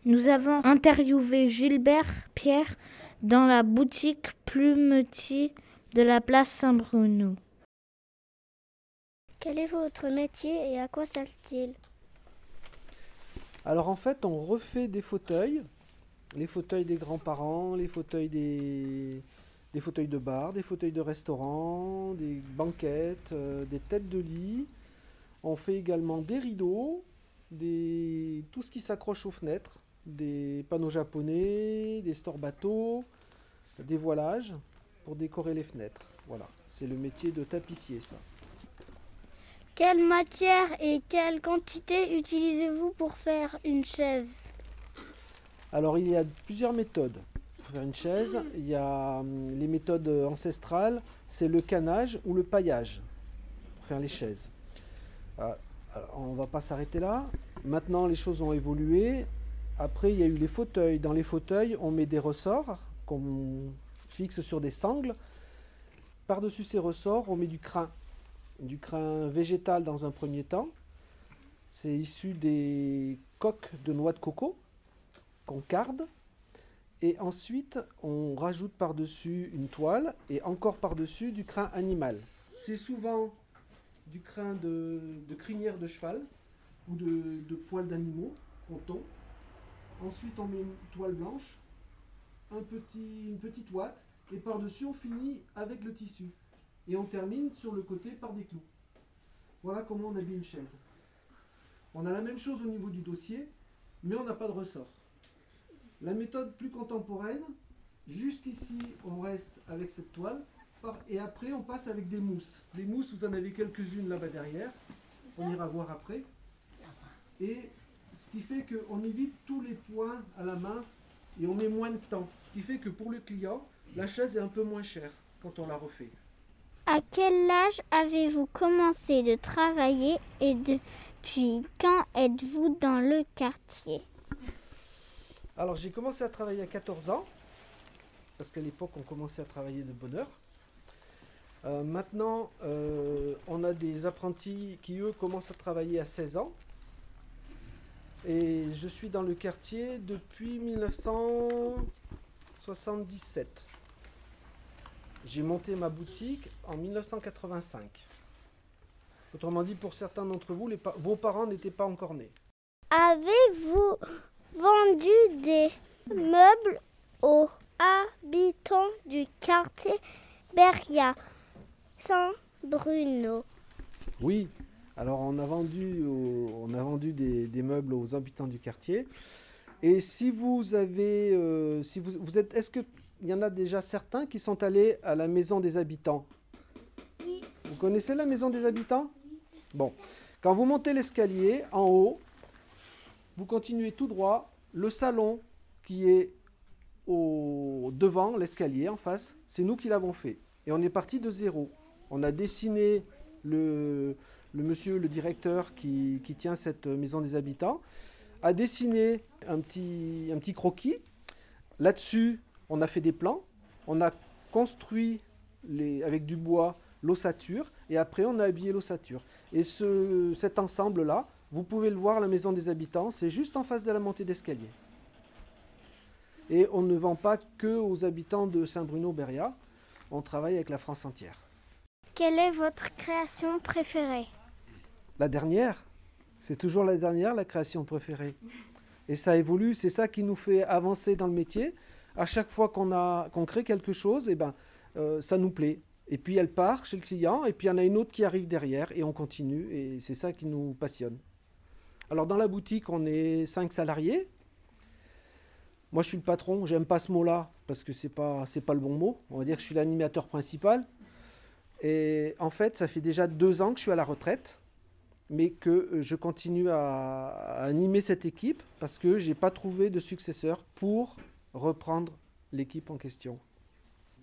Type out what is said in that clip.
Nous avons interviewé Gilbert Pierre dans la boutique Plumetier de la place Saint-Bruno. Quel est votre métier et à quoi sert-il ? Alors en fait, on refait des fauteuils, les fauteuils des grands-parents, les fauteuils des fauteuils de bar, des fauteuils de restaurant, des banquettes, des têtes de lit. On fait également des rideaux, tout ce qui s'accroche aux fenêtres, des panneaux japonais, des stores bateaux, des voilages pour décorer les fenêtres. Voilà, c'est le métier de tapissier, ça. Quelle matière et quelle quantité utilisez-vous pour faire une chaise ? Alors il y a plusieurs méthodes pour faire une chaise. Il y a les méthodes ancestrales, c'est le canage ou le paillage pour faire les chaises. Alors, on ne va pas s'arrêter là. Maintenant les choses ont évolué. Après il y a eu les fauteuils. Dans les fauteuils on met des ressorts qu'on fixe sur des sangles. Par-dessus ces ressorts on met du crin végétal dans un premier temps. C'est issu des coques de noix de coco qu'on carde. Et ensuite, on rajoute par-dessus une toile et encore par-dessus du crin animal. C'est souvent du crin de crinière de cheval ou de poils d'animaux qu'on tond. Ensuite, on met une toile blanche, une petite ouate, et par-dessus, on finit avec le tissu. Et on termine sur le côté par des clous. Voilà comment on habille une chaise. On a la même chose au niveau du dossier, mais on n'a pas de ressort. La méthode plus contemporaine, jusqu'ici on reste avec cette toile, et après on passe avec des mousses. Les mousses, vous en avez quelques-unes là-bas derrière, on ira voir après. Et ce qui fait qu'on évite tous les points à la main et on met moins de temps. Ce qui fait que pour le client, la chaise est un peu moins chère quand on la refait. À quel âge avez-vous commencé de travailler et depuis quand êtes-vous dans le quartier ? Alors j'ai commencé à travailler à 14 ans, parce qu'à l'époque on commençait à travailler de bonne heure. Maintenant on a des apprentis qui eux commencent à travailler à 16 ans. Et je suis dans le quartier depuis 1977. J'ai monté ma boutique en 1985. Autrement dit, pour certains d'entre vous, vos parents n'étaient pas encore nés. Avez-vous vendu des meubles aux habitants du quartier Beria Saint-Bruno ? Oui, alors on a vendu des meubles aux habitants du quartier. Et si vous avez, vous êtes, est-ce qu'il y en a déjà certains qui sont allés à la maison des habitants ? Oui. Vous connaissez la maison des habitants ? Bon, quand vous montez l'escalier en haut, vous continuez tout droit. Le salon qui est devant l'escalier en face, c'est nous qui l'avons fait. Et on est parti de zéro. On a dessiné le monsieur, le directeur qui tient cette maison des habitants, a dessiné un petit croquis. Là-dessus, on a fait des plans. On a construit avec du bois l'ossature et après on a habillé l'ossature. Et cet ensemble-là, vous pouvez le voir à la maison des habitants, c'est juste en face de la montée d'escalier. Et on ne vend pas que aux habitants de Saint-Bruno-Beria, on travaille avec la France entière. Quelle est votre création préférée ? La dernière, c'est toujours la dernière, la création préférée. Et ça évolue, c'est ça qui nous fait avancer dans le métier. À chaque fois qu'on crée quelque chose, ça nous plaît. Et puis elle part chez le client, et puis il y en a une autre qui arrive derrière, et on continue, et c'est ça qui nous passionne. Alors dans la boutique, on est 5 salariés. Moi je suis le patron, j'aime pas ce mot-là, parce que c'est pas le bon mot. On va dire que je suis l'animateur principal. Et en fait, ça fait déjà 2 ans que je suis à la retraite, mais que je continue à animer cette équipe, parce que je n'ai pas trouvé de successeur pour reprendre l'équipe en question.